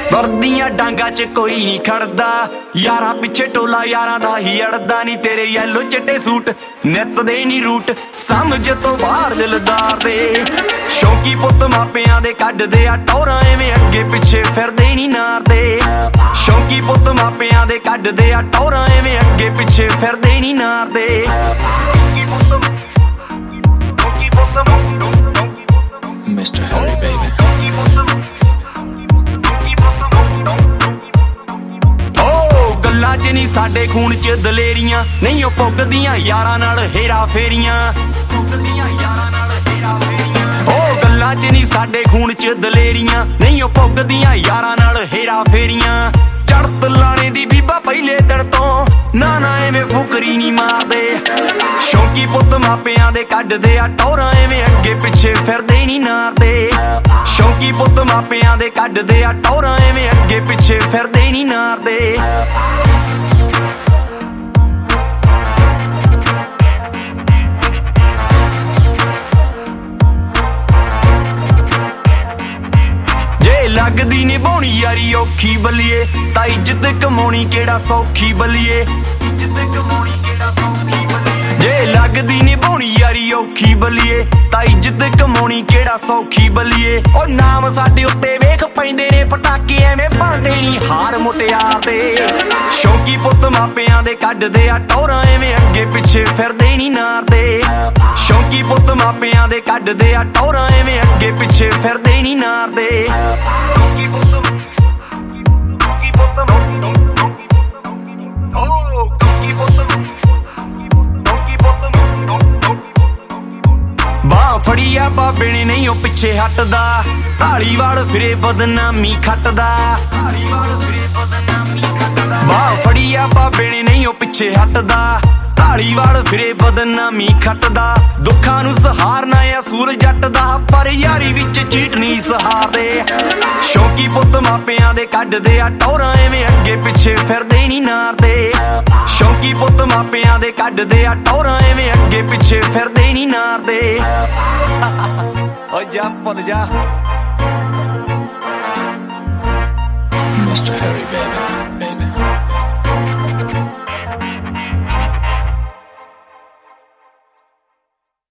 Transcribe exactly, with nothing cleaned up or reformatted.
ਵਰਦੀਆਂ ਡਾਂਗਾ ਚ ਕੋਈ ਨਹੀਂ ਖੜਦਾ, ਯਾਰਾਂ ਪਿੱਛੇ ਟੋਲਾ ਯਾਰਾਂ ਦਾ ਹੀ ਅੜਦਾ ਨੀ। ਤੇਰੇ ਯੈਲੋ ਚਿੱਟੇ ਸੂਟ ਨਿੱਤ ਦੇ ਨੀ ਰੂਟ, ਸਮਝ ਤੋਂ ਬਾਹਰ ਦਿਲਦਾਰ ਦੇ। ਸ਼ੌਂਕੀ ਪੁੱਤ ਮਾਪਿਆਂ ਦੇ ਕੱਢਦੇ ਆ ਟੌਰਾਂ, ਐਵੇਂ ਅੱਗੇ ਪਿੱਛੇ ਫਿਰਦੇ ਨੀ ਨਾਰਦੇ। ਸ਼ੌਂਕੀ ਪੁੱਤ ਮਾਪਿਆਂ ਦੇ ਕੱਢਦੇ ਆ ਟੌਰਾਂ, ਐਵੇਂ ਅੱਗੇ ਪਿੱਛੇ ਫਿਰਦੇ ਨੀ ਨਾਰਦੇ। ਮਿਸਟਰ ਹੈਰੀ ਬੇਬੀ ਗੱਲਾਂ ਚ ਨੀ ਸਾਡੇ ਖੂਨ ਚ ਦਲੇਰੀਆਂ, ਨਹੀਂ ਉਹ ਪੁੱਗਦੀਆਂ ਯਾਰਾਂ ਨਾਲ ਹੇਰਾ ਫੇਰੀਆਂ। ਉਹ ਗੱਲਾਂ ਚ ਨੀ ਸਾਡੇ ਖੂਨ ਚ ਦਲੇਰੀਆਂ, ਨਹੀਂ ਉਹ ਪੁੱਗਦੀਆਂ ਯਾਰਾਂ ਨਾਲ ਹੇਰਾ ਫੇਰੀਆਂ। ਚੜਤ ਲਾਣੇ ਦੀ ਬੀਬਾ ਪਹਿਲੇ ਦਿਨ ਤੋਂ, ਨਾ ਨਾ ਐਵੇਂ ਫੁਕਰੀ ਨੀ ਮਾਰਦੇ। ਸ਼ੌਂਕੀ ਪੁੱਤ ਮਾਪਿਆਂ ਦੇ ਕੱਢਦੇ ਆ ਟੌਰਾਂ, ਐਵੇਂ ਅੱਗੇ ਪਿੱਛੇ ਫਿਰਦੇ ਨੀ ਨਾਰਦੇ। ਸ਼ੌਂਕੀ ਪੁੱਤ ਮਾਪਿਆਂ ਦੇ ਕੱਢਦੇ ਆ ਟੌਰਾਂ, ਐਵੇਂ ਅੱਗੇ ਪਿੱਛੇ ਫਿਰਦੇ ਨੀ ਨਾਰਦੇ। ਲੱਗਦੀ ਨਿਭਾਉਣੀ ਯਾਰੀ ਔਖੀ ਬੱਲੀਏ, ਤਾਂ ਇੱਜ਼ਤ ਕਮਾਉਣੀ ਕਿਹੜਾ ਸੌਖੀ ਬੱਲੀਏ। ਜੇ ਲੱਗਦੀ ਨਿਭਾਉਣੀ ਯਾਰੀ ਔਖੀ ਬੱਲੀਏ, ਤਾਂ ਇੱਜ਼ਤ ਕਮਾਉਣੀ ਕਿਹੜਾ ਸੌਖੀ ਬੱਲੀਏ। ਉਹ ਨਾਮ ਸਾਡੇ ਉੱਤੇ ਵੇਖ ਪੈਂਦੇ ਨੇ ਪਟਾਕੇ, ਐਵੇਂ ਭਾਂਡੇ ਨੀ ਹਾਰ ਮੁਟਿਆਰ ਦੇ। ਸ਼ੌਂਕੀ ਪੁੱਤ ਮਾਪਿਆਂ ਦੇ ਕੱਢਦੇ ਆ ਟੌਰਾਂ, ਐਵੇਂ ਅੱਗੇ ਪਿੱਛੇ ਫਿਰਦੇ ਨੀ ਨਾਰਦੇ। ਸ਼ੌਂਕੀ ਪੁੱਤ ਮਾਪਿਆਂ ਦੇ ਕੱਢਦੇ ਆ ਟੌਰਾਂ, ਐਵੇਂ ਅੱਗੇ ਪਿੱਛੇ ਫਿਰਦੇ ਨੀ ਨਾਰਦੇ। ਬਾਹ ਫੜੀ ਆ ਬਾਬੇ ਨੇ ਨਹੀਂ ਉਹ ਪਿੱਛੇ ਹਟਦਾ, ਢਾਲੀਵਾਲ ਫਿਰੇ ਬਦਨਾਮੀ ਖੱਟਦਾ। ਬਾਹ ਫੜੀ ਆ ਬਾਬੇ ਨੇ ਨਹੀਂ ਉਹ ਪਿੱਛੇ ਹਟਦਾ, ਢਾਲੀਵਾਲ ਫਿਰੇ ਬਦਨਾਮੀ ਖੱਟਦਾ। ਦੁੱਖਾਂ ਨੂੰ ਸਹਾਰਨਾ ਆ ਸੂਰ ਜੱਟ ਦਾ, ਪਰ ਯਾਰੀ ਵਿੱਚ ਚੀਟ ਨਹੀਂ ਸਹਾਰਦੇ। ਸ਼ੌਂਕੀ ਪੁੱਤ ਮਾਪਿਆਂ ਦੇ ਕੱਢਦੇ ਆ ਟੌਰਾਂ, ਐਵੇਂ ਅੱਗੇ ਪਿੱਛੇ ਫਿਰਦੇ ਨੀ ਨਾਰਦੇ। ਸ਼ੌਂਕੀ ਪੁੱਤ ਮਾਪਿਆਂ ਦੇ ਕੱਢਦੇ ਆ ਟੌਰਾਂ, ਐਵੇਂ ਅੱਗੇ ਪਿੱਛੇ ਫਿਰਦੇ ਨੀ ਨਾਰਦੇ। ਓ ਜਾ ਭੁੱਲ ਜਾ।